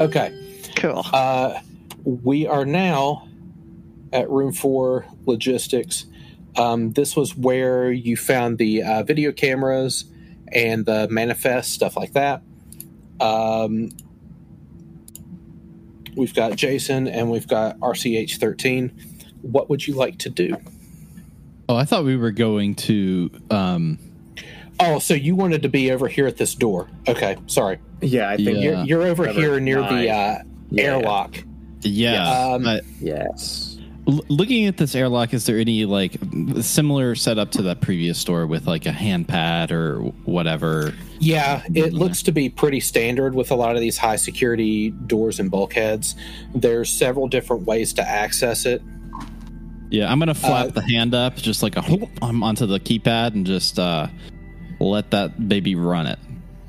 Okay. Cool. We are now at room 4 logistics. This was where you found the video cameras and the manifest, stuff like that. We've got Jason and we've got RCH-13. What would you like to do? Oh, I thought we were going to... Oh, so you wanted to be over here at this door. Okay, sorry. Yeah, I think You're over here near the airlock. Yeah. Yes. Looking at this airlock, is there any like similar setup to that previous door with like a hand pad or whatever? Yeah, it looks to be pretty standard with a lot of these high security doors and bulkheads. There's several different ways to access it. Yeah, I'm going to flap the hand up just like onto the keypad and just let that baby run it.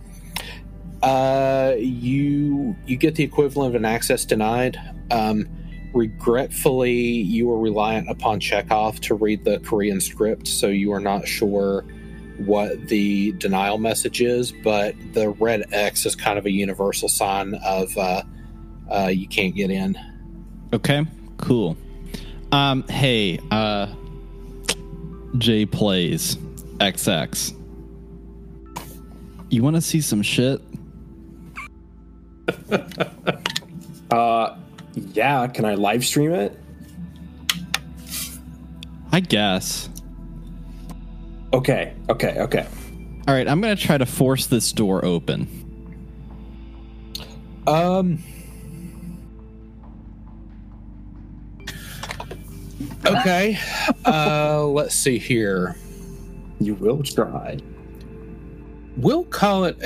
You get the equivalent of an access denied. Regretfully, you are reliant upon Chekhov to read the Korean script, so you are not sure what the denial message is, but the red X is kind of a universal sign of you can't get in. Okay, cool. Hey, J Plays XX. You want to see some shit? Yeah, can I live stream it? I guess. Okay. All right, I'm going to try to force this door open. Okay. Let's see here. You will try. We'll call it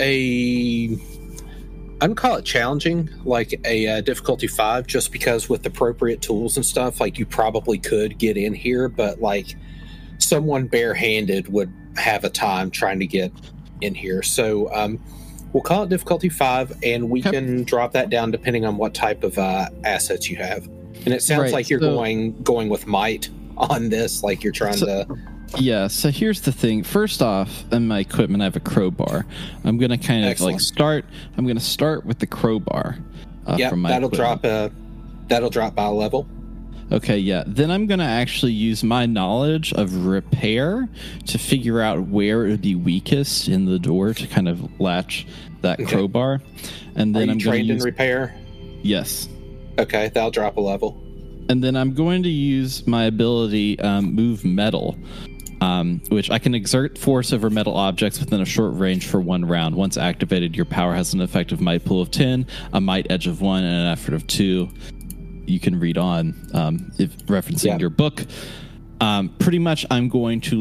I'd call it challenging, like a difficulty 5, just because with appropriate tools and stuff, like you probably could get in here, but like someone barehanded would have a time trying to get in here. So we'll call it difficulty 5, and we can drop that down depending on what type of assets you have. And it sounds like you're going with might on this, like you're trying to... Yeah, so here's the thing. First off, in my equipment, I have a crowbar. I'm going to kind of like start... I'm going to start with the crowbar from my equipment. That'll drop by a level. Okay, yeah. Then I'm going to actually use my knowledge of repair to figure out where it would be weakest in the door to kind of latch that crowbar. And then I'm trained in repair? Yes. Okay, that'll drop a level. And then I'm going to use my ability Move Metal, which I can exert force over metal objects within a short range for 1 round. Once activated, your power has an effective might pool of 10, a might edge of 1, and an effort of 2. You can read on if referencing your book. Pretty much I'm going to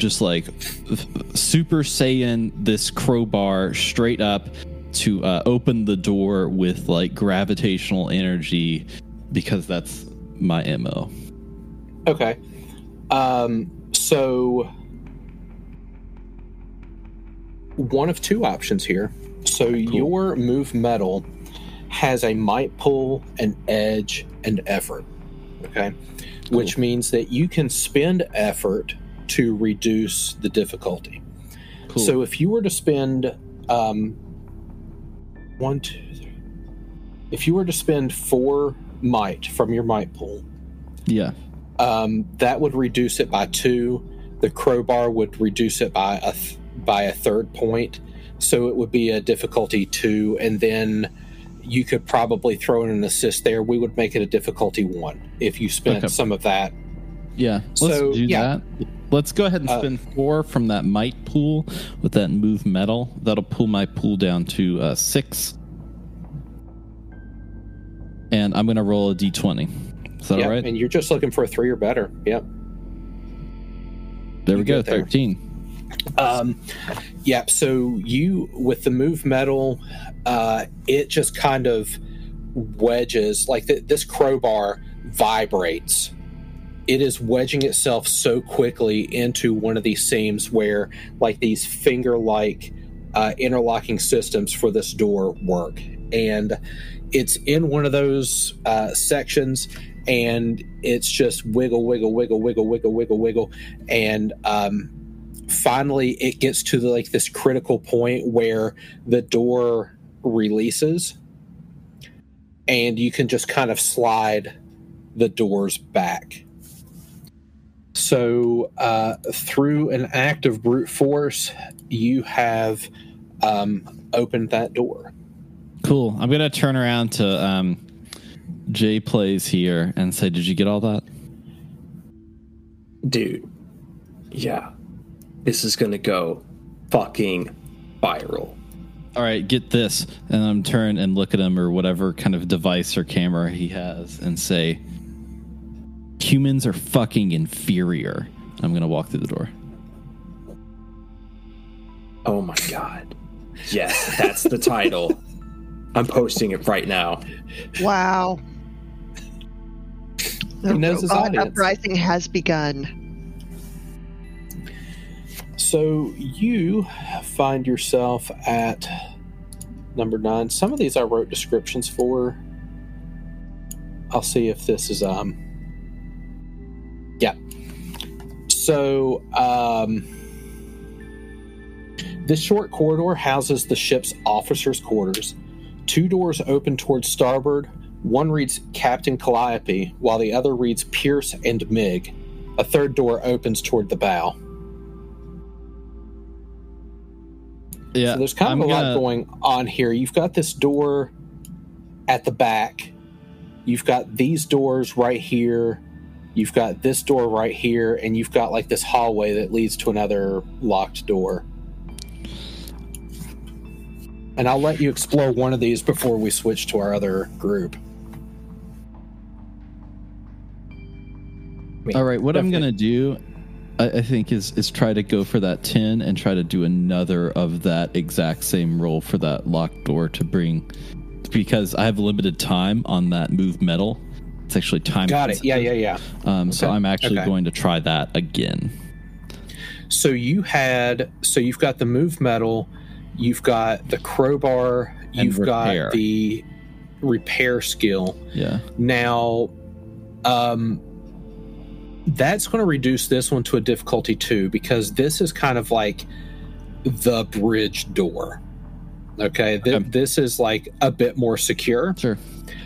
Super Saiyan this crowbar straight up to open the door with like gravitational energy, because that's my MO. Okay. So one of 2 options here. So your Move Metal has a might pull, an edge, and effort. Okay. Cool. Which means that you can spend effort to reduce the difficulty. Cool. So if you were to spend 1, 2, 3. If you were to spend 4 might from your might pool, that would reduce it by 2. The crowbar would reduce it by a 3rd point, so it would be a difficulty 2, and then you could probably throw in an assist there. We would make it a difficulty 1 if you spent some of that. Yeah, let's do that. Let's go ahead and spend 4 from that might pool with that Move Metal. That'll pull my pool down to 6. And I'm going to roll a d20. Is that all right? And you're just looking for a 3 or better. Yep. There we go, 13. So you, with the Move Metal, it just kind of wedges, like this crowbar vibrates. It is wedging itself so quickly into one of these seams where like these finger-like interlocking systems for this door work. And it's in one of those sections, and it's just wiggle, wiggle, wiggle, wiggle, wiggle, wiggle, wiggle. And finally it gets to this critical point where the door releases. and you can just kind of slide the doors back. So through an act of brute force, you have opened that door. Cool. I'm going to turn around to Jay Plays here and say, did you get all that? Dude. Yeah. This is going to go fucking viral. All right, get this. And I'm turn and look at him or whatever kind of device or camera he has and say, humans are fucking inferior. I'm going to walk through the door. Oh my God. Yes, that's the title. I'm posting it right now. Wow. The He knows his robot audience. uprising has begun. So you find yourself at number 9. Some of these I wrote descriptions for. I'll see if this is yeah. So this short corridor houses the ship's officers' quarters. 2 doors open towards starboard. One reads Captain Calliope, while the other reads Pierce and Mig. A third door opens toward the bow. Yeah, So there's kind of a lot going on here. You've got this door at the back. You've got these doors right here. You've got this door right here. And you've got like this hallway that leads to another locked door. And I'll let you explore one of these before we switch to our other group. All right, what I'm going to do, I think, is try to go for that 10 and try to do another of that exact same roll for that locked door to bring, because I have limited time on that move metal. It's actually time. Got it. Yeah. So I'm actually going to try that again. So you've got the move metal, you've got the crowbar, you've got the repair skill. Yeah. Now, that's going to reduce this one to a difficulty 2 because this is kind of like the bridge door. Okay, this is like a bit more secure. Sure.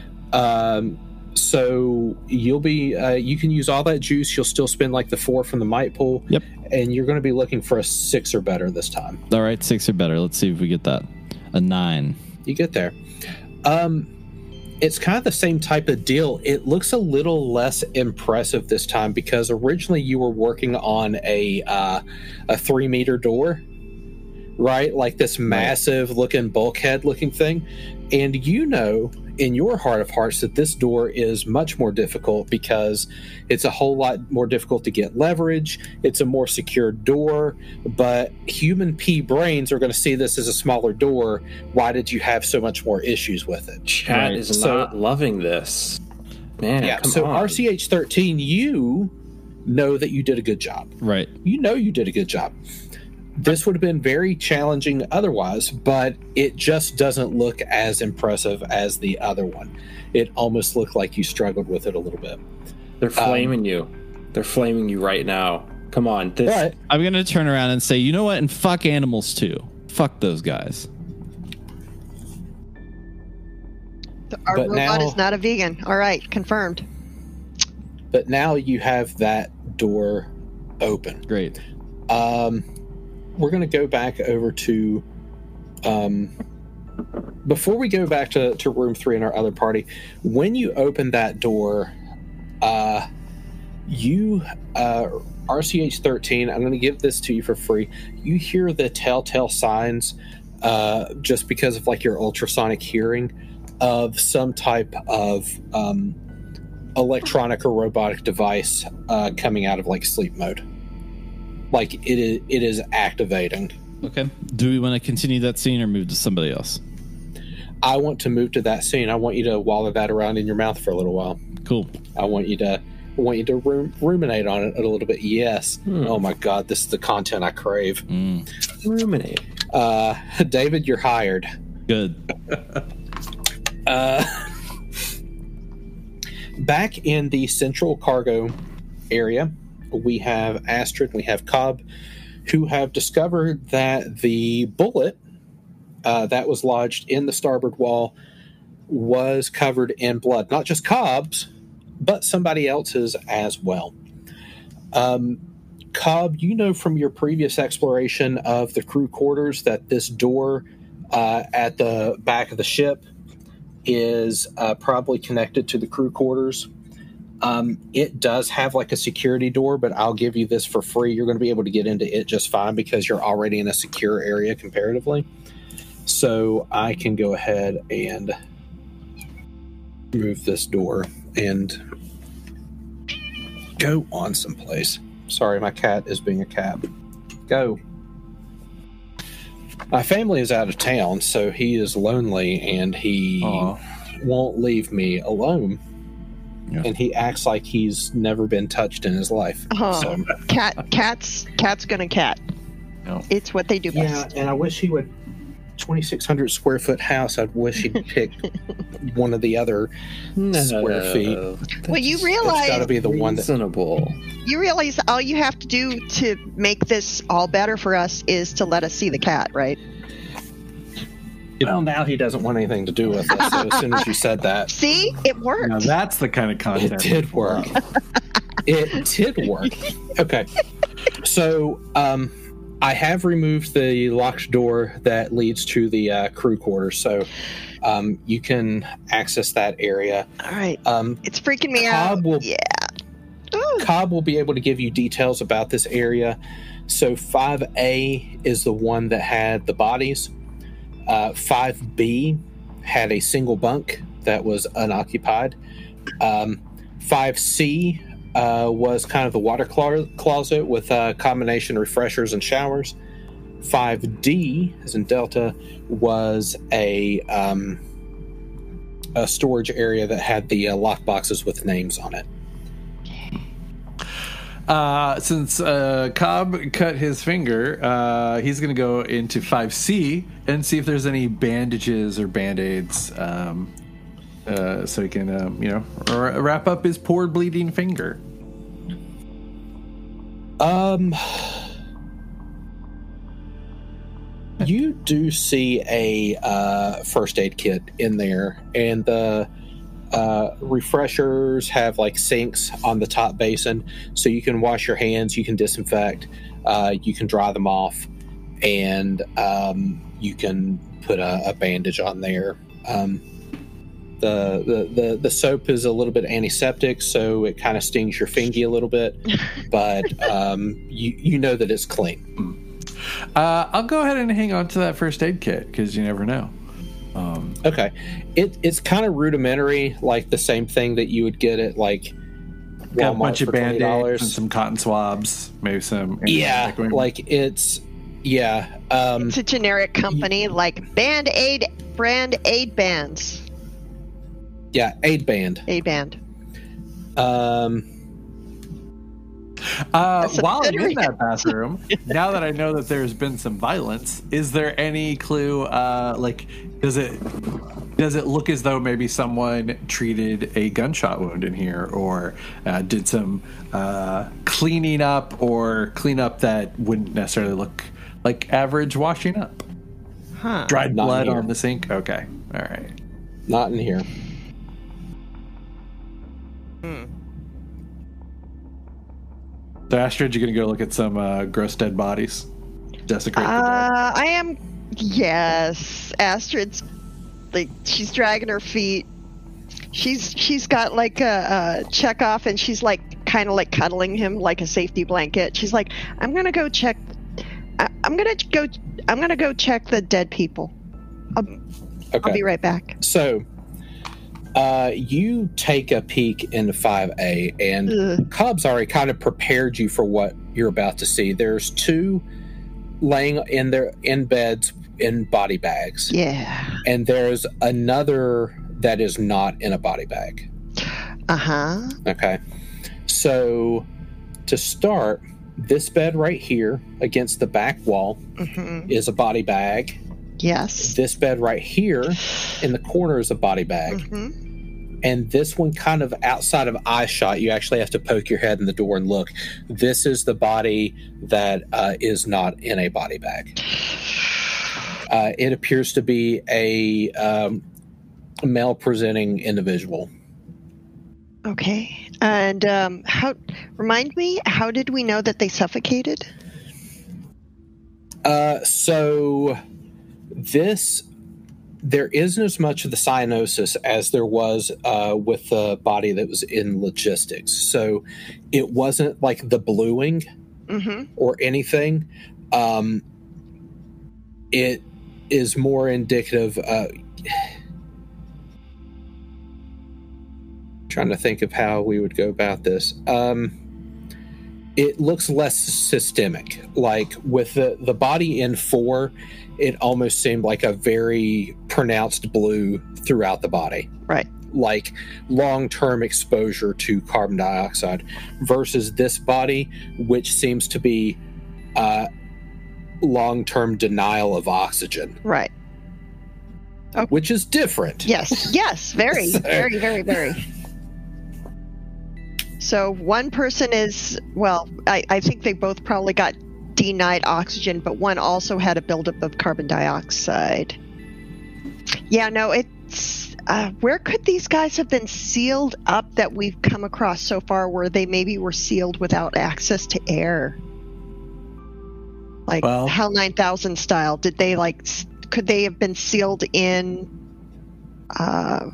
So you'll be you can use all that juice. You'll still spend like the 4 from the might pool. Yep. And you're going to be looking for a 6 or better this time. All right, 6 or better. Let's see if we get that. A 9. You get there. It's kind of the same type of deal. It looks a little less impressive this time because originally you were working on a 3-meter door, right? Like this massive looking bulkhead looking thing. And you know in your heart of hearts that this door is much more difficult because it's a whole lot more difficult to get leverage. It's a more secure door, but human pea brains are going to see this as a smaller door. Why did you have so much more issues with it? Chat is not loving this. Man, yeah, come so on. RCH13, you know that you did a good job. Right. You know you did a good job. This would have been very challenging otherwise, but it just doesn't look as impressive as the other one. It almost looked like you struggled with it a little bit. They're flaming you. They're flaming you right now. Come on. But I'm going to turn around and say, you know what? And fuck animals too. Fuck those guys. Our But robot now- is not a vegan. All right, confirmed. But now you have that door open. Great. We're going to go back over to before we go back to room 3 in our other party. When you open that door, you RCH13, I'm going to give this to you for free. You hear the telltale signs just because of like your ultrasonic hearing of some type of electronic or robotic device coming out of like sleep mode. Like it is activating. Okay. Do we want to continue that scene or move to somebody else? I want to move to that scene. I want you to wallow that around in your mouth for a little while. Cool. I want you to ruminate on it a little bit. Yes. Oh my God, this is the content I crave. Ruminate. David, you're hired. Good. Back in the central cargo area, we have Astrid, we have Cobb, who have discovered that the bullet that was lodged in the starboard wall was covered in blood, not just Cobb's, but somebody else's as well. Cobb, you know from your previous exploration of the crew quarters that this door at the back of the ship is probably connected to the crew quarters. It does have like a security door, but I'll give you this for free. You're going to be able to get into it just fine because you're already in a secure area comparatively. So I can go ahead and move this door and go on someplace. Sorry, my cat is being a cat. Go. My family is out of town, so he is lonely and he won't leave me alone. Yeah. And he acts like he's never been touched in his life. So. Cat's gonna cat. No. It's what they do best. Yeah, and I wish he would. 2,600 square foot house. I wish he'd pick one of the other square feet. Well, you realize it's got to be the one that's reasonable. You realize all you have to do to make this all better for us is to let us see the cat, right? Well, now he doesn't want anything to do with us. So as soon as you said that, see, it worked. Now that's the kind of content. It did work. It did work. Okay, so I have removed the locked door that leads to the crew quarters, so you can access that area. All right. It's freaking me Cobb out. Cobb will be able to give you details about this area. So 5A is the one that had the bodies. 5B had a single bunk that was unoccupied. 5C was kind of the water closet with a combination of refreshers and showers. 5D, as in Delta, was a storage area that had the lock boxes with names on it. Since Cobb cut his finger, he's going to go into 5C and see if there's any bandages or Band-Aids, so he can, wrap up his poor bleeding finger. You do see a first aid kit in there, and the refreshers have like sinks on the top basin, so you can wash your hands, you can disinfect, you can dry them off, and you can put a bandage on there. The soap is a little bit antiseptic, so it kind of stings your fingy a little bit, but you know that it's clean. I'll go ahead and hang on to that first aid kit because you never know. Okay, it's kind of rudimentary, like the same thing that you would get at like Walmart, got a bunch of Band-Aids and $20. some cotton swabs, maybe some. Yeah, like it's it's a generic company like Band-Aid brand aid bands. Yeah, aid band. Aid band. While I'm in that bathroom, now that I know that there's been some violence, is there any clue? Does it look as though maybe someone treated a gunshot wound in here, or did some cleaning up or cleanup that wouldn't necessarily look like average washing up? Huh. Dried Not blood here. on the sink. Okay, all right. Not in here. So Astrid, you're gonna go look at some gross dead bodies, desecrate the dead. I am. Yes, Astrid's like she's dragging her feet. She's got like a check off, and she's like kind of like cuddling him like a safety blanket. She's like, I'm gonna go check. I'm gonna go check the dead people. Okay. I'll be right back. So, you take a peek into 5A, and Cobb's already kind of prepared you for what you're about to see. There's two laying in beds in body bags. Yeah. And there's another that is not in a body bag. Uh-huh. Okay. So, to start, this bed right here against the back wall is a body bag. Yes. This bed right here in the corner is a body bag. And this one kind of outside of eye shot, you actually have to poke your head in the door and look. This is the body that is not in a body bag. It appears to be a male presenting individual. Okay. And remind me, how did we know that they suffocated? So there isn't as much of the cyanosis as there was with the body that was in logistics. So it wasn't like the bluing or anything. It is more indicative. Trying to think of how we would go about this. It looks less systemic. Like with the body in 4, it almost seemed like a very pronounced blue throughout the body. Right. Like long-term exposure to carbon dioxide versus this body, which seems to be long-term denial of oxygen. Right. Okay. Which is different. Yes. Very, very, very, very. So one person is, well, I think they both probably got denied oxygen, but one also had a buildup of carbon dioxide. Yeah, no, it's, where could these guys have been sealed up that we've come across so far where they maybe were sealed without access to air? Like HAL 9000 style. Did they could they have been sealed in, I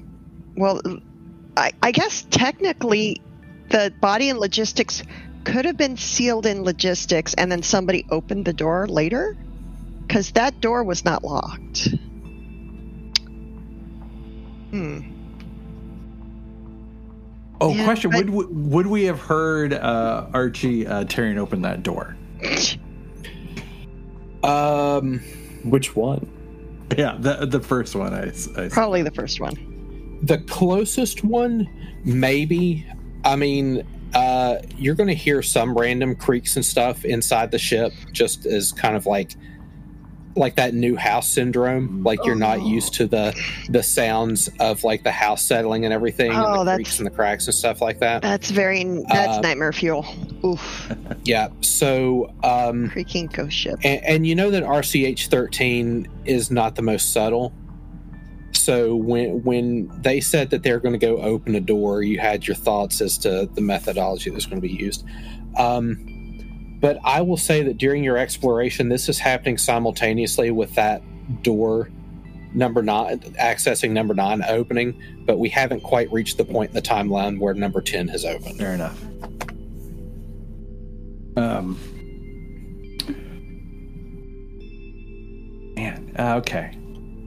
guess technically the body and logistics could have been sealed in logistics and then somebody opened the door later, because that door was not locked. Oh, yeah, question. Would we have heard Archie tearing open that door? Which one? Yeah, the first one. I probably the first one. The closest one, maybe. I mean, you're going to hear some random creaks and stuff inside the ship, just as kind of like that new house syndrome. Like you're not used to the sounds of like the house settling and everything, and the creaks and the cracks and stuff like that. That's nightmare fuel. Oof. Yeah. So creaking ghost ship. And you know that RCH-13 is not the most subtle. So when they said that they're going to go open a door, you had your thoughts as to the methodology that's going to be used. But I will say that during your exploration, this is happening simultaneously with that door number 9, accessing number 9 opening, but we haven't quite reached the point in the timeline where number 10 has opened. Fair enough. Okay.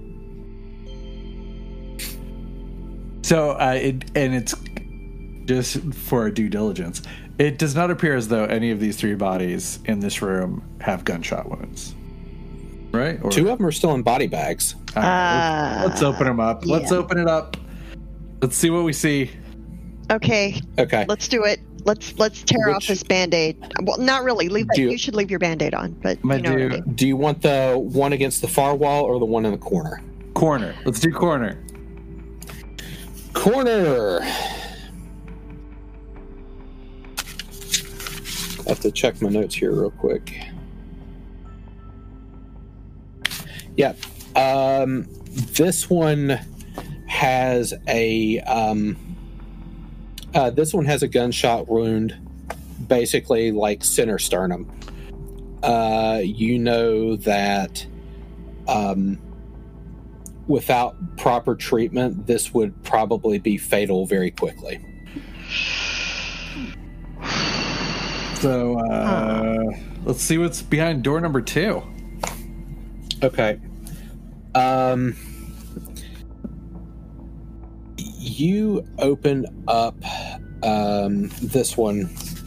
So, it's just for due diligence. It does not appear as though any of these 3 bodies in this room have gunshot wounds, right? Or, 2 of them are still in body bags. Let's open them up. Yeah. Let's open it up. Let's see what we see. Okay. Let's do it. Let's tear off this Band-Aid. Well, not really. You should leave your Band-Aid on. But do you want the one against the far wall or the one in the corner? Corner. Let's do corner. Corner. I have to check my notes here real quick. Yeah. This one has a gunshot wound, basically like center sternum. You know that without proper treatment, this would probably be fatal very quickly. So let's see what's behind door number 2. Okay. You open up this one.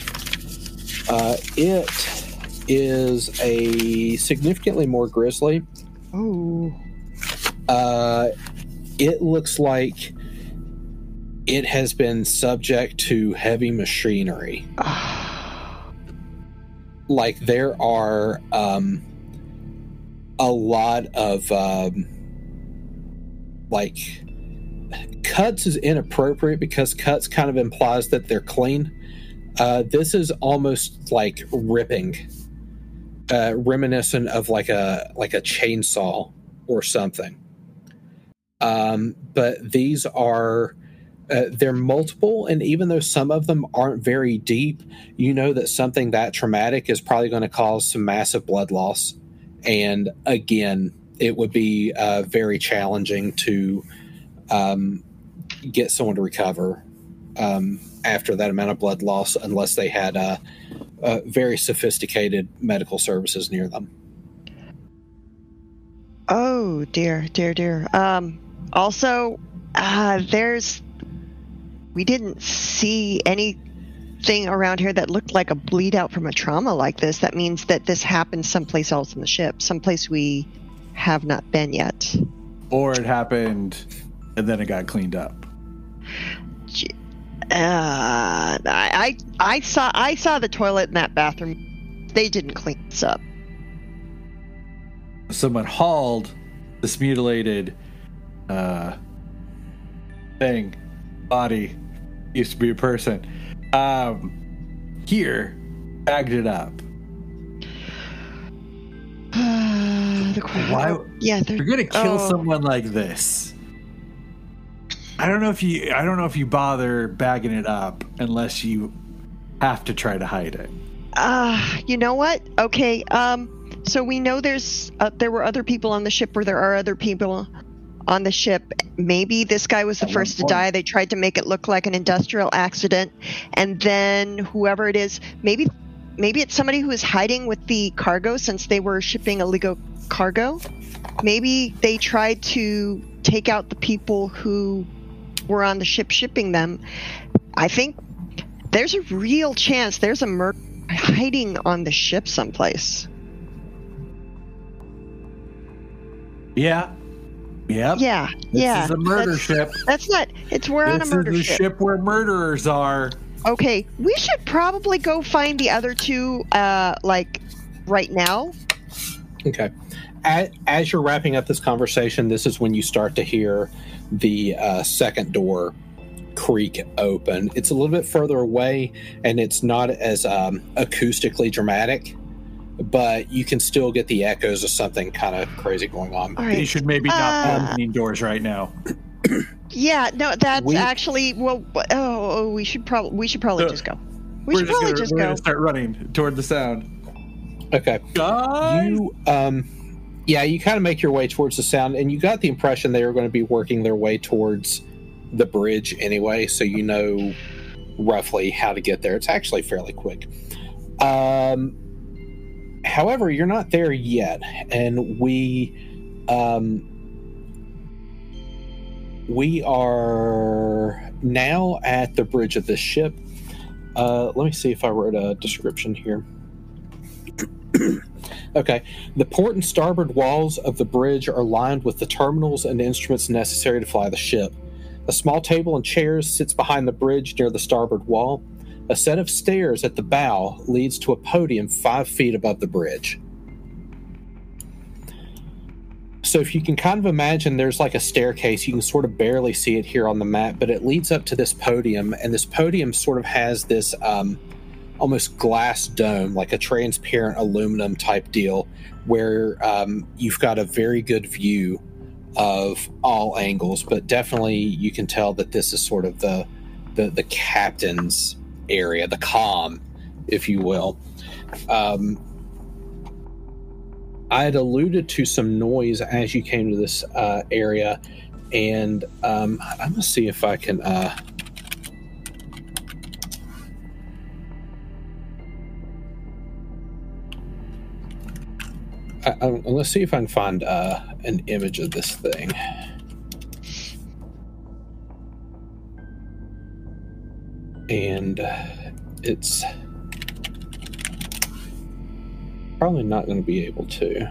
It is a significantly more grisly. Ooh. It looks like it has been subject to heavy machinery. Like there are a lot of like cuts is inappropriate because cuts kind of implies that they're clean. This is almost like ripping, reminiscent of like a chainsaw or something. but these are they're multiple, and even though some of them aren't very deep, you know that something that traumatic is probably going to cause some massive blood loss. And again, it would be very challenging to get someone to recover after that amount of blood loss unless they had very sophisticated medical services near them. Oh, dear. Also, we didn't see anything around here that looked like a bleed out from a trauma like this. That means that this happened someplace else in the ship, someplace we have not been yet. Or it happened and then it got cleaned up. I saw the toilet in that bathroom. They didn't clean this up. Someone hauled this mutilated body, used to be a person, here, bagged it up. Why? Yeah, you're gonna kill someone like this. I don't know if you bother bagging it up unless you have to try to hide it. You know what? Okay. So we know there were other people on the ship, or there are other people on the ship. Maybe this guy was the first to die. They tried to make it look like an industrial accident, and then whoever it is, maybe it's somebody who is hiding with the cargo since they were shipping illegal cargo. Maybe they tried to take out the people who were on the ship shipping them. I think there's a real chance there's a murder hiding on the ship someplace. Yeah. Yep. Yeah. This is a murder ship. That's not. We're on a murder ship. This is the ship where murderers are. Okay, we should probably go find the other two, like right now. Okay. As you're wrapping up this conversation, this is when you start to hear the second door creak open. It's a little bit further away, and it's not as acoustically dramatic, but you can still get the echoes of something kind of crazy going on. All right. You should maybe not be opening doors right now. Yeah, no, that's actually we should probably just go. We're gonna start running toward the sound. Okay. Guys! You kind of make your way towards the sound, and you got the impression they were going to be working their way towards the bridge anyway, so you know roughly how to get there. It's actually fairly quick. However, you're not there yet, and we are now at the bridge of this ship. Let me see if I wrote a description here. Okay. The port and starboard walls of the bridge are lined with the terminals and instruments necessary to fly the ship. A small table and chairs sits behind the bridge near the starboard wall. A set of stairs at the bow leads to a podium 5 feet above the bridge. So if you can kind of imagine, there's like a staircase. You can sort of barely see it here on the map, but it leads up to this podium, and this podium sort of has this almost glass dome, like a transparent aluminum type deal, where you've got a very good view of all angles, but definitely you can tell that this is sort of the captain's area, the comm, if you will. I had alluded to some noise as you came to this area, and I'm going to see if I can... let's see if I can find an image of this thing. And it's probably not going to be able to.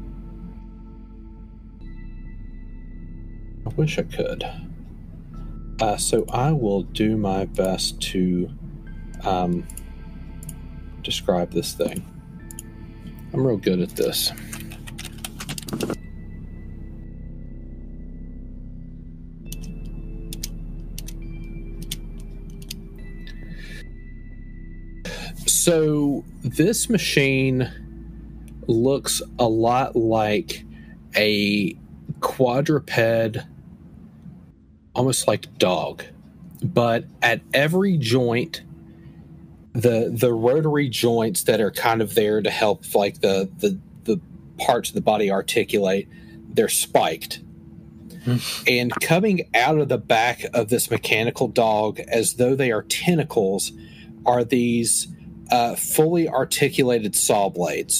I wish I could. So I will do my best to describe this thing. I'm real good at this. So this machine looks a lot like a quadruped almost like dog, but at every joint, the rotary joints that are kind of there to help like the parts of the body articulate, they're spiked. And coming out of the back of this mechanical dog, as though they are tentacles, are these fully articulated saw blades.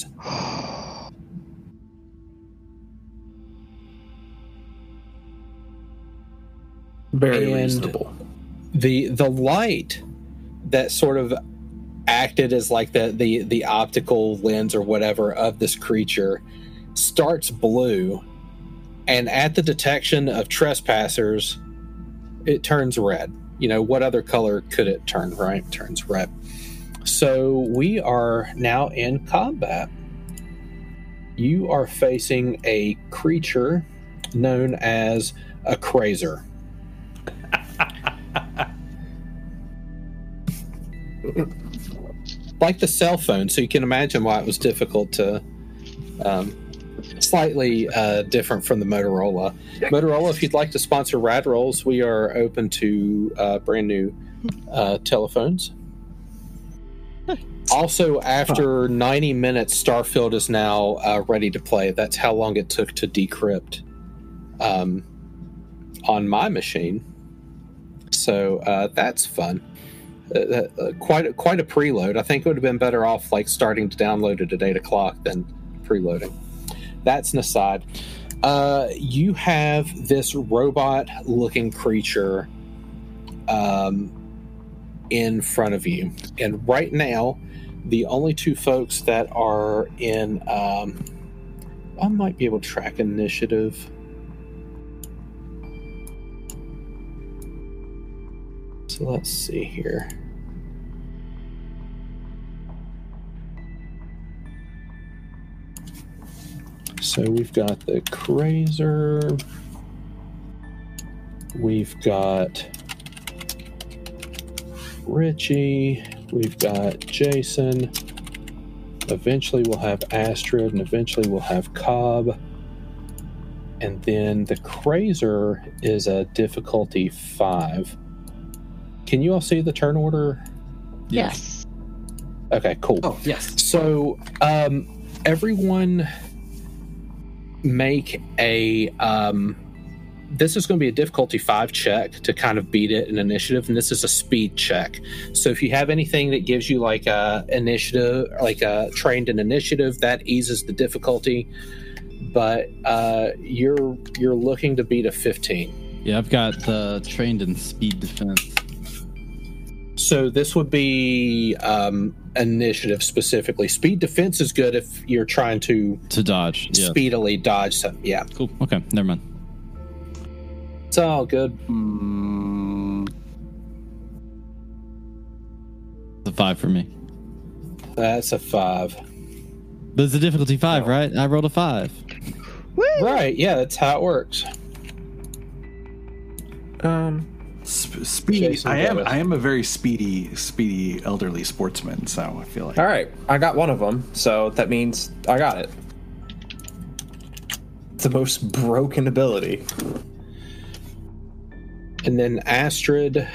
Very And reasonable. The light that sort of acted as like the optical lens or whatever of this creature starts blue, and at the detection of trespassers, it turns red. You know, what other color could it turn, right? It turns red. So we are now in combat. You are facing a creature known as a Krazer. Like the cell phone, so you can imagine why it was difficult to slightly different from the Motorola. Motorola, if you'd like to sponsor Rad Rolls, we are open to brand new telephones. Also, after 90 minutes, Starfield is now ready to play. That's how long it took to decrypt on my machine. So that's fun. Quite a preload. I think it would have been better off like starting to download it at 8 o'clock than preloading. That's an aside. You have this robot-looking creature in front of you, and right now, the only two folks that are in, I might be able to track initiative. So let's see here. So we've got the Krazer. We've got Richie. We've got Jason. Eventually we'll have Astrid, and eventually we'll have Cobb. And then the Krazer is a difficulty 5. Can you all see the turn order? Yes. Okay, cool. Oh, yes. So, everyone make a. This is going to be a difficulty 5 check to kind of beat it in initiative, and this is a speed check. So, if you have anything that gives you like a initiative, like a trained in initiative, that eases the difficulty. But you're looking to beat a 15. Yeah, I've got trained in speed defense. So this would be initiative specifically. Speed defense is good if you're trying to dodge. Yeah. Speedily dodge something. Yeah. Cool. Okay, never mind. It's all good. It's a 5 for me. That's a 5. But it's a difficulty 5, right? I rolled a 5. Woo! Right. Yeah, that's how it works. Speed. Jason, I go ahead. am a very speedy elderly sportsman. So I feel like All right, I got one of them, so that means I got it. It's the most broken ability. And then Astrid.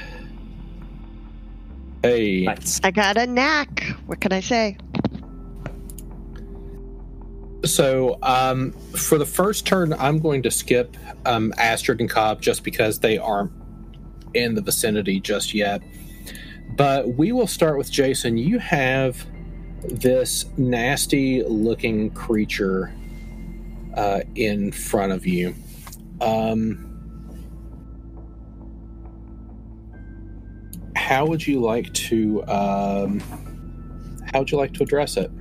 Hey. Nice. I got a knack. What can I say? So for the first turn, I'm going to skip Astrid and Cobb just because they aren't in the vicinity just yet. But we will start with Jason. You have this nasty looking creature in front of you. How would you like to address it?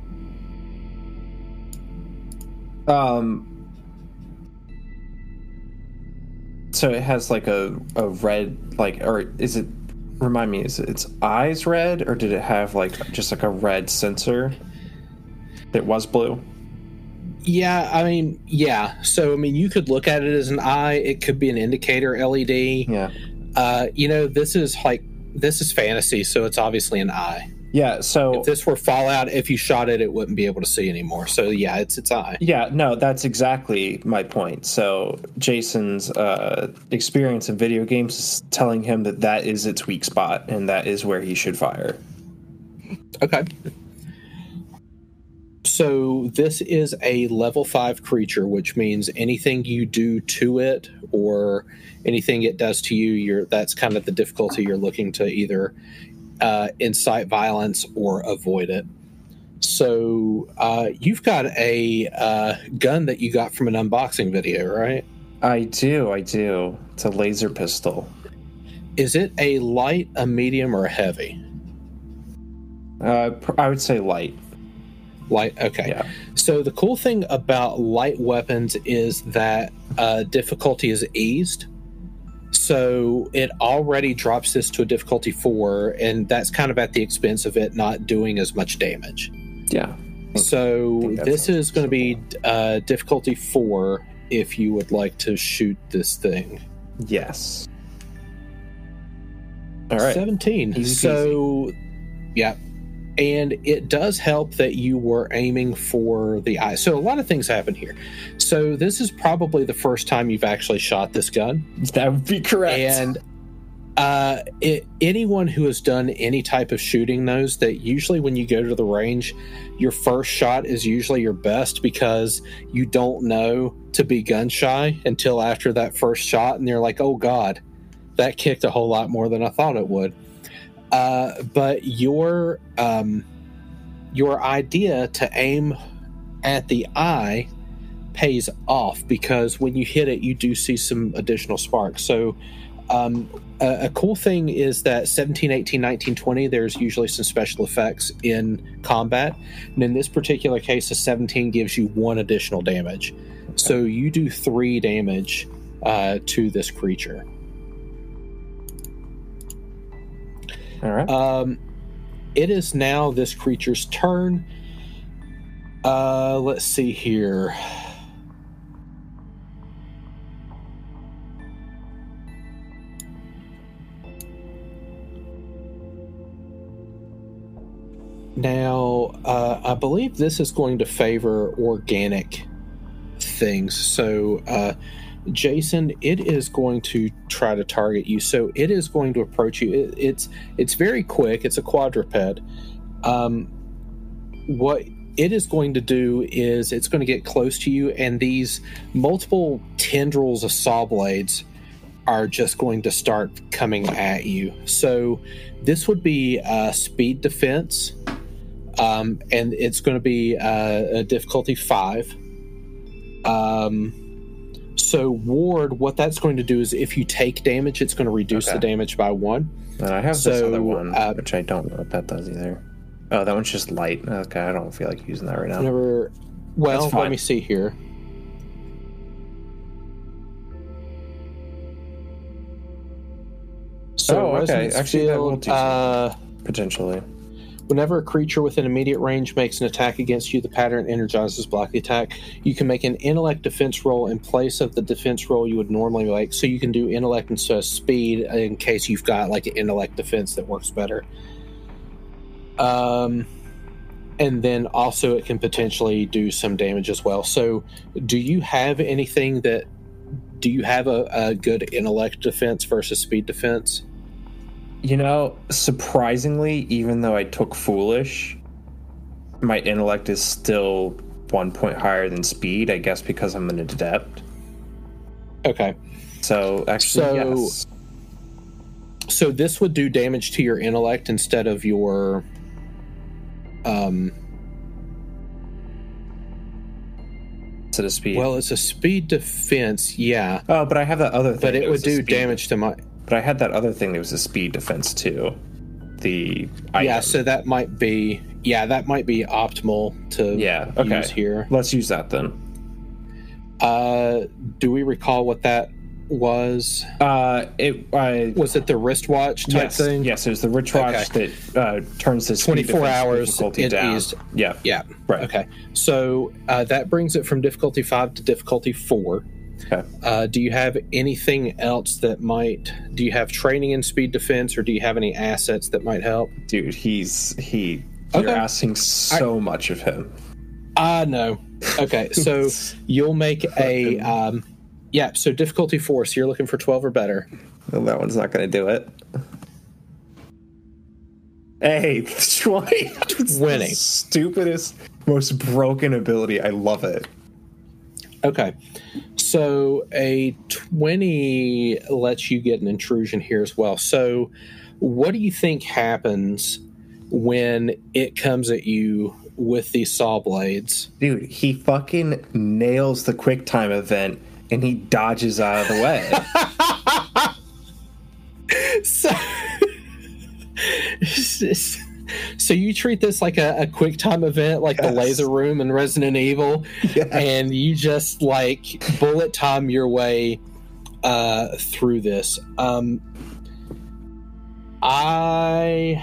So it has like a red, like, or is it, remind me, is its eyes red, or did it have like just like a red sensor that was blue? Yeah, I mean, yeah. So, I mean, you could look at it as an eye. It could be an indicator LED. Yeah. This is fantasy, so it's obviously an eye. Yeah, so If this were Fallout, if you shot it, it wouldn't be able to see anymore. So yeah, it's its eye. yeah, no, that's exactly my point. So Jason's experience in video games is telling him that that is its weak spot, and that is where he should fire. Okay. So this is a level 5 creature, which means anything you do to it or anything it does to you, that's kind of the difficulty you're looking to either incite violence or avoid it. So you've got a gun that you got from an unboxing video, right? I do. It's a laser pistol. Is it a light, a medium, or a heavy? I would say light. Light, okay. Yeah. So the cool thing about light weapons is that difficulty is eased. So it already drops this to a difficulty 4, and that's kind of at the expense of it not doing as much damage. Yeah. So this is going to be difficulty 4 if you would like to shoot this thing. Yes. All right. 17. Easy So, yeah. And it does help that you were aiming for the eye. So a lot of things happen here. So this is probably the first time you've actually shot this gun. That would be correct. And anyone who has done any type of shooting knows that usually when you go to the range, your first shot is usually your best because you don't know to be gun shy until after that first shot. And you're like, oh God, that kicked a whole lot more than I thought it would. But your idea to aim at the eye pays off because when you hit it, you do see some additional sparks. So a cool thing is that 17, 18, 19, 20, there's usually some special effects in combat. And in this particular case, a 17 gives you 1 additional damage. Okay. So you do 3 damage to this creature. All right. It is now this creature's turn. Let's see here. Now, I believe this is going to favor organic things. So, Jason, it is going to try to target you. So it is going to approach you. It's very quick. It's a quadruped. What it is going to do is it's going to get close to you, and these multiple tendrils of saw blades are just going to start coming at you. So this would be speed defense, and it's going to be a difficulty 5. So ward, what that's going to do is if you take damage, it's going to reduce the damage by 1. And I have this other one, which I don't know what that does either. Oh, that one's just light. Okay, I don't feel like using that right now. Well, let me see here. So okay. Actually, that will do something, potentially. Whenever a creature within immediate range makes an attack against you, the pattern energizes block the attack. You can make an intellect defense roll in place of the defense roll you would normally make. So you can do intellect instead of speed in case you've got like an intellect defense that works better. And then also it can potentially do some damage as well. So do you have anything do you have a good intellect defense versus speed defense? You know, surprisingly, even though I took Foolish, my intellect is still 1 point higher than speed, I guess because I'm an adept. Okay. So, actually, yes. So this would do damage to your intellect instead of your... Is it a speed? Well, it's a speed defense, yeah. Oh, but I have that other thing. But it would do damage to my... But I had that other thing that was a speed defense too. The item. Yeah, so that might be optimal to use here. Let's use that then. Do we recall what that was? Was it the wristwatch type thing? Yes, it was the wristwatch that turns the 24 hours difficulty down. Eased. Yeah, yeah, right. Okay, so that brings it from difficulty 5 to difficulty 4. Okay. Do you have anything else that might? Do you have training in speed defense, or do you have any assets that might help? Dude, you're Okay. asking so much of him. No. Okay, so you'll make a so difficulty 4. So you're looking for 12 or better. Well, that one's not going to do it. Hey, 20. It's Winning. the stupidest, most broken ability. I love it. Okay, so a 20 lets you get an intrusion here as well. So, what do you think happens when it comes at you with these saw blades? Dude, he fucking nails the quick time event and he dodges out of the way. So you treat this like a quick time event, like the laser room in Resident Evil, and you just like bullet time your way through this. I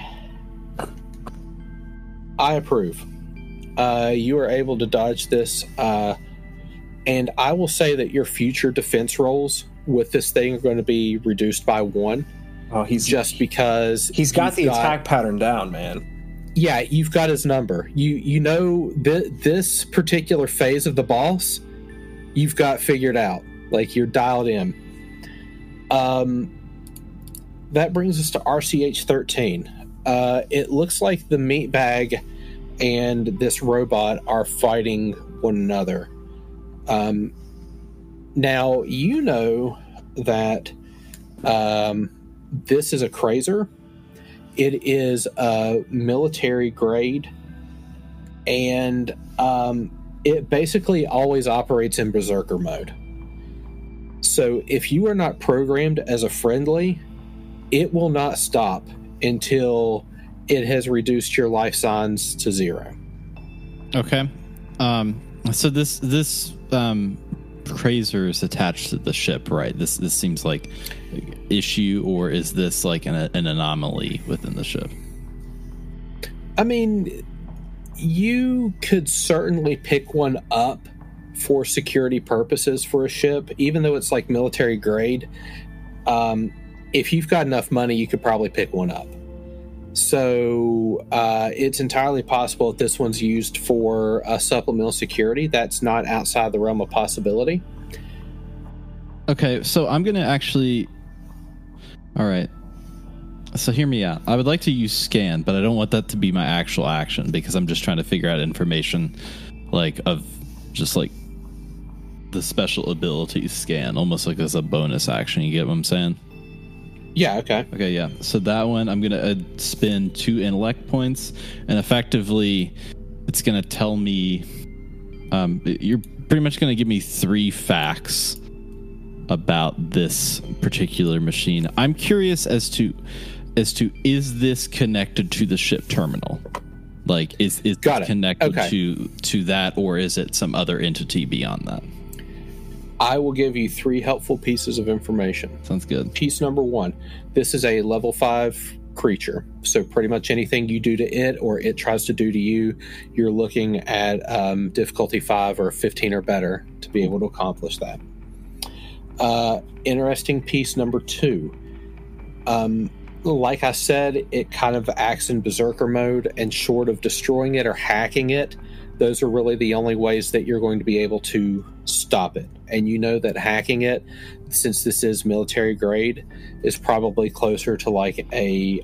approve. You are able to dodge this, and I will say that your future defense rolls with this thing are going to be reduced by 1. Oh, just because he's got the attack pattern down, man. Yeah, you've got his number. You know this particular phase of the boss, you've got figured out. Like, you're dialed in. That brings us to RCH 13. It looks like the meat bag and this robot are fighting one another. Now, you know that this is a Krazer. It is a military grade, and it basically always operates in berserker mode. So if you are not programmed as a friendly, it will not stop until it has reduced your life signs to 0. Okay. So this Krazer is attached to the ship, right? This seems like issue, or is this like an anomaly within the ship? I mean, you could certainly pick one up for security purposes for a ship, even though it's like military grade. If you've got enough money, you could probably pick one up. So it's entirely possible that this one's used for supplemental security. That's not outside the realm of possibility. Okay, so I'm going to actually... All right. So hear me out. I would like to use scan, but I don't want that to be my actual action because I'm just trying to figure out information like of just like the special abilities scan, almost like as a bonus action. You get what I'm saying? Yeah, okay. Okay, yeah. So that one, I'm going to spend 2 intellect points, and effectively, it's going to tell me... you're pretty much going to give me 3 facts about this particular machine. I'm curious as to is this connected to the ship terminal? Like, is it connected to that, or is it some other entity beyond that? I will give you 3 helpful pieces of information. Sounds good. Piece number 1, this is a level 5 creature. So pretty much anything you do to it or it tries to do to you, you're looking at difficulty 5 or 15 or better to be able to accomplish that. Interesting piece number 2. Like I said, it kind of acts in berserker mode, and short of destroying it or hacking it, those are really the only ways that you're going to be able to stop it. And you know that hacking it, since this is military grade, is probably closer to like a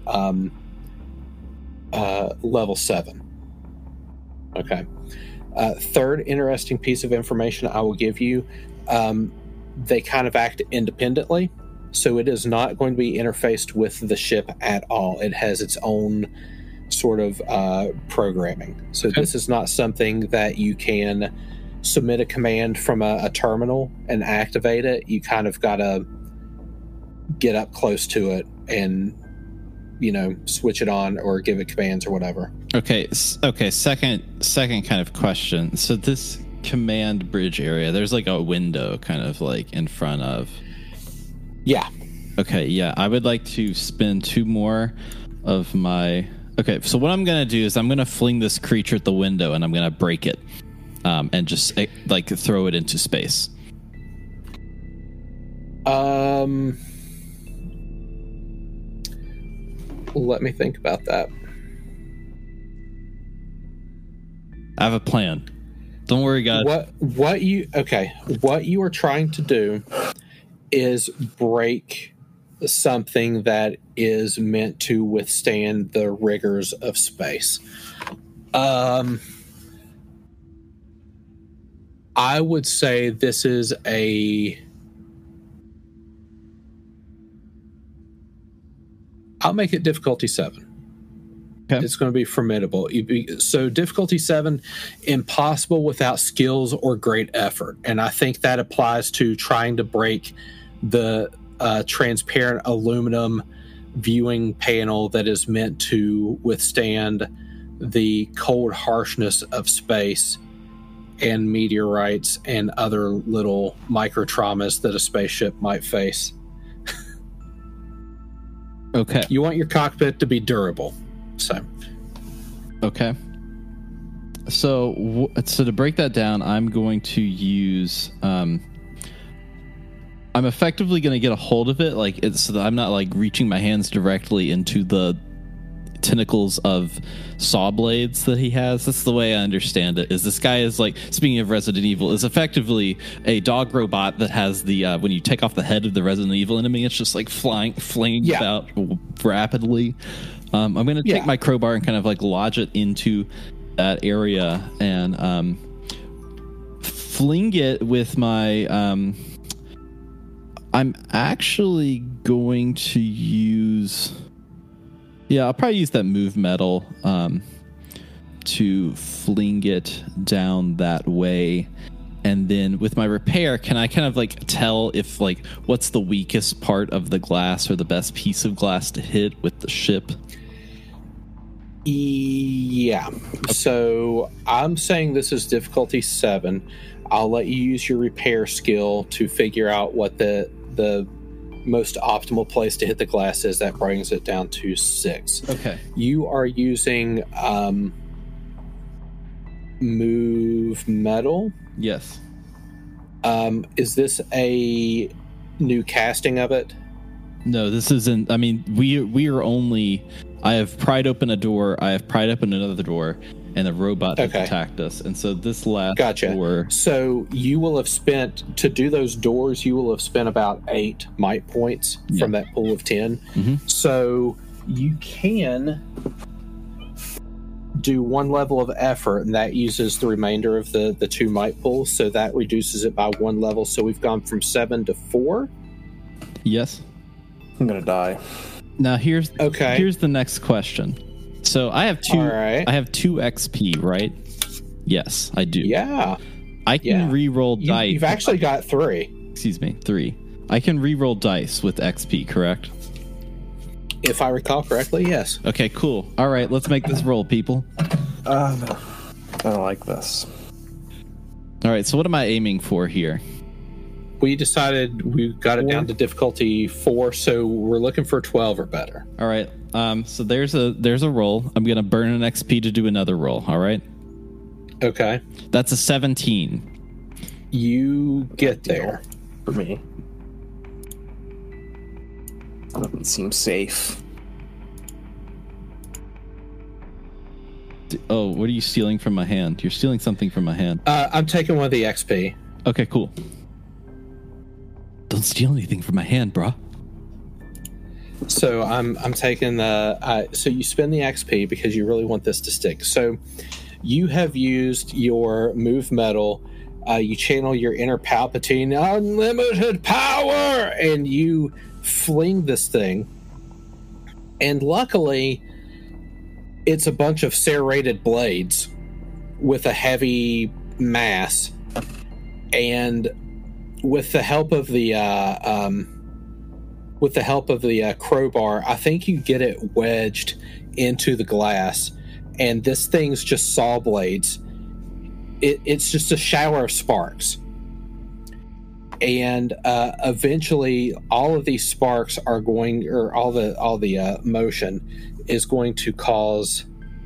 level 7. Okay. Third interesting piece of information I will give you, they kind of act independently. So it is not going to be interfaced with the ship at all. It has its own sort of programming. So this is not something that you can submit a command from a terminal and activate it. You kind of got to get up close to it and, you know, switch it on or give it commands or whatever. Okay. Second kind of question. So this command bridge area, there's like a window kind of like in front of. Yeah. Okay. Yeah. I would like to spend 2 more of my. Okay. So what I'm going to do is I'm going to fling this creature at the window and I'm going to break it, and just like throw it into space. Let me think about that. I have a plan. Don't worry, guys. What you are trying to do is break something that is meant to withstand the rigors of space. I would say this is I'll make it difficulty 7. Okay. It's going to be formidable. So difficulty 7, impossible without skills or great effort. And I think that applies to trying to break the transparent aluminum viewing panel that is meant to withstand the cold harshness of space and meteorites and other little micro traumas that a spaceship might face. Okay. You want your cockpit to be durable. So, okay. So to break that down, I'm going to use. I'm effectively going to get a hold of it, like it's so that I'm not like reaching my hands directly into the tentacles of saw blades that he has. That's the way I understand it. Is this guy is like, speaking of Resident Evil, is effectively a dog robot that has the when you take off the head of the Resident Evil enemy, it's just like flinging about rapidly. I'm going to take my crowbar and kind of like lodge it into that area and fling it with my. I'm actually going to use. Yeah, I'll probably use that move metal to fling it down that way. And then with my repair, can I kind of like tell if like what's the weakest part of the glass or the best piece of glass to hit with the ship? Yeah. So I'm saying this is difficulty 7. I'll let you use your repair skill to figure out what the most optimal place to hit the glass is. That brings it down to 6. Okay. You are using move metal. Yes. Is this a new casting of it? No, this isn't. I mean, we are only. I have pried open a door. I have pried open another door, and the robot has attacked us. And so this last door. So you will have spent to do those doors. You will have spent about 8 might points from that pool of 10. Mm-hmm. So you can do 1 level of effort, and that uses the remainder of the 2 might pools. So that reduces it by 1 level. So we've gone from 7 to 4. Yes. I'm gonna die. Now here's the next question. So I have 2. Right. I have 2 XP, right? Yes, I do. Yeah. I can re-roll dice. You've actually got 3. Excuse me, 3. I can re-roll dice with XP, correct? If I recall correctly, yes. Okay, cool. All right, let's make this roll, people. No. I don't like this. All right, so what am I aiming for here? We decided we got it down to difficulty 4, so we're looking for 12 or better. All right. So there's a roll. I'm gonna burn an XP to do another roll. All right. Okay. That's a 17. You get there. For me. Doesn't seem safe. Oh, what are you stealing from my hand? You're stealing something from my hand. I'm taking 1 of the XP. Okay, cool. Don't steal anything from my hand, bruh. So I'm taking the. So you spend the XP because you really want this to stick. So you have used your move metal. You channel your inner Palpatine, unlimited power, and you fling this thing. And luckily, it's a bunch of serrated blades with a heavy mass, and with the help of the crowbar, I think you get it wedged into the glass, and this thing's just saw blades. It's just a shower of sparks, and eventually, all of these sparks are going, or all the motion is going to cause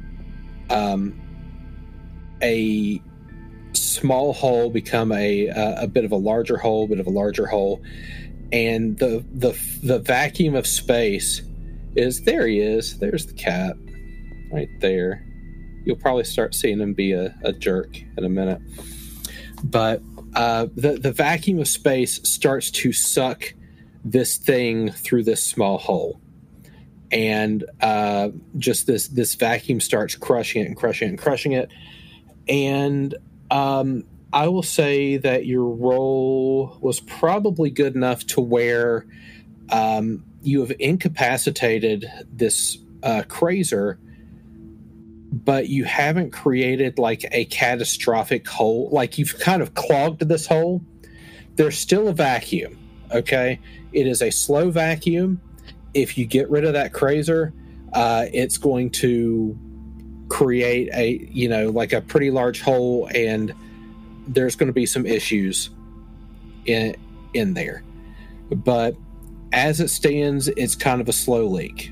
a small hole become a bit of a larger hole, and the vacuum of space is there. He is. There's the cat right there. You'll probably start seeing him be a jerk in a minute. But the vacuum of space starts to suck this thing through this small hole. And just this vacuum starts crushing it and crushing it and crushing it. And I will say that your roll was probably good enough to where you have incapacitated this Crazer, but you haven't created like a catastrophic hole. Like you've kind of clogged this hole. There's still a vacuum, okay? It is a slow vacuum. If you get rid of that Crazer, it's going to create like a pretty large hole, and there's going to be some issues in there. But as it stands, it's kind of a slow leak.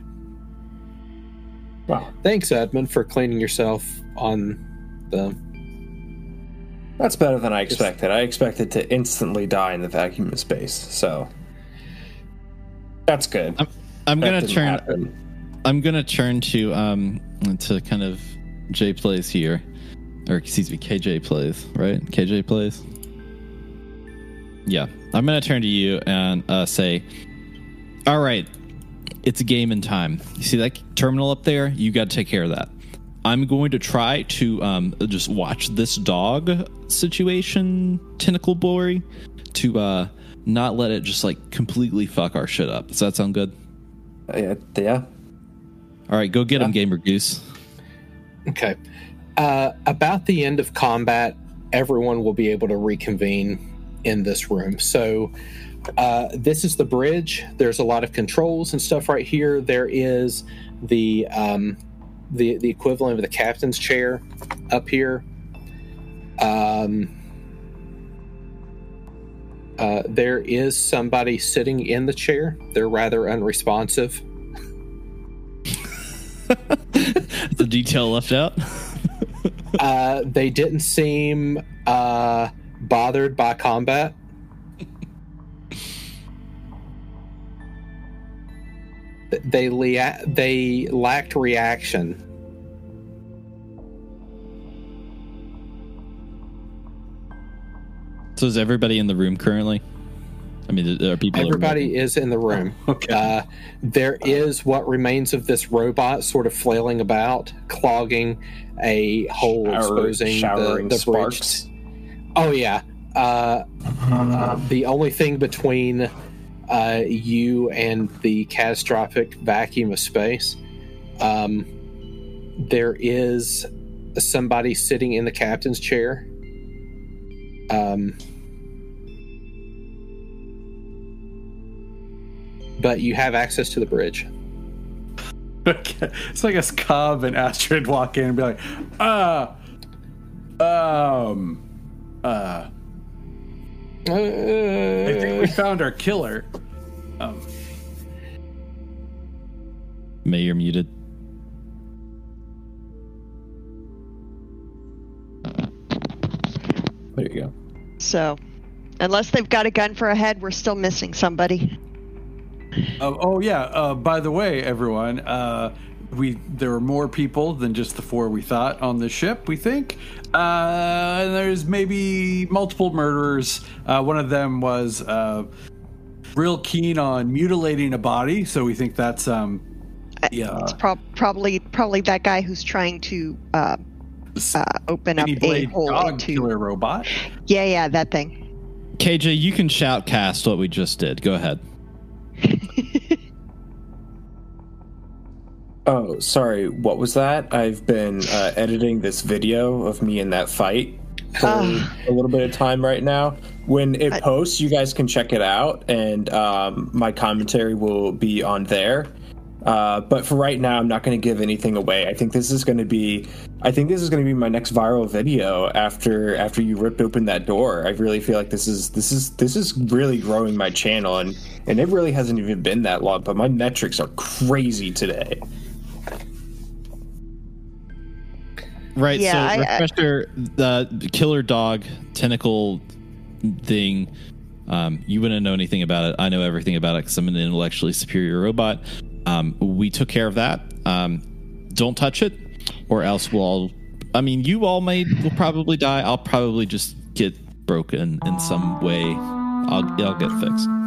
Wow. Thanks, Edmund, for cleaning yourself on the... That's better than I expected. I expected to instantly die in the vacuum of space, so that's good. I'm gonna turn. I'm gonna turn to kind of J Plays here, or excuse me, KJ Plays, right? KJ Plays. Yeah, I'm gonna turn to you and say, all right, it's a game in time. You see that terminal up there? You got to take care of that. I'm going to try to just watch this dog situation, Tentacle Boy, to not let it just like completely fuck our shit up. Does that sound good? Yeah. All right, go get him, Gamer Goose. Okay. About the end of combat, everyone will be able to reconvene in this room. So this is the bridge. There's a lot of controls and stuff right here. There is the equivalent of the captain's chair up here. There is somebody sitting in the chair. They're rather unresponsive. The detail left out. They didn't seem bothered by combat. They lacked reaction. So is everybody in the room currently? I mean, there are people. Everybody is in the room. Okay. There is what remains of this robot sort of flailing about, clogging a hole, exposing the sparks. bridge. Oh yeah. The only thing between you and the catastrophic vacuum of space, there is somebody sitting in the captain's chair. But you have access to the bridge. Okay. So I guess Cobb and Astrid walk in and be like, I think we found our killer. May, you're muted. There you go. So, unless they've got a gun for a head, we're still missing somebody. By the way, everyone, there were more people than just the 4 we thought on the ship, we think. And there's maybe multiple murderers. One of them was real keen on mutilating a body, so we think that's It's probably that guy who's trying to open up a hole dog into killer robot. Yeah, that thing. KJ, you can shoutcast what we just did. Go ahead. Oh, sorry. What was that? I've been editing this video of me in that fight for a little bit of time right now. When it posts, you guys can check it out, and my commentary will be on there. But for right now, I'm not going to give anything away. I think this is going to be my next viral video after you ripped open that door. I really feel like this is really growing my channel, and it really hasn't even been that long, but my metrics are crazy today. Right, Yeah, so refresher, the killer dog tentacle thing You wouldn't know anything about it. I know everything about it because I'm an intellectually superior robot. We took care of that. Don't touch it, or else we'll all... I mean, you all will probably die. I'll probably just get broken in some way. I'll get fixed.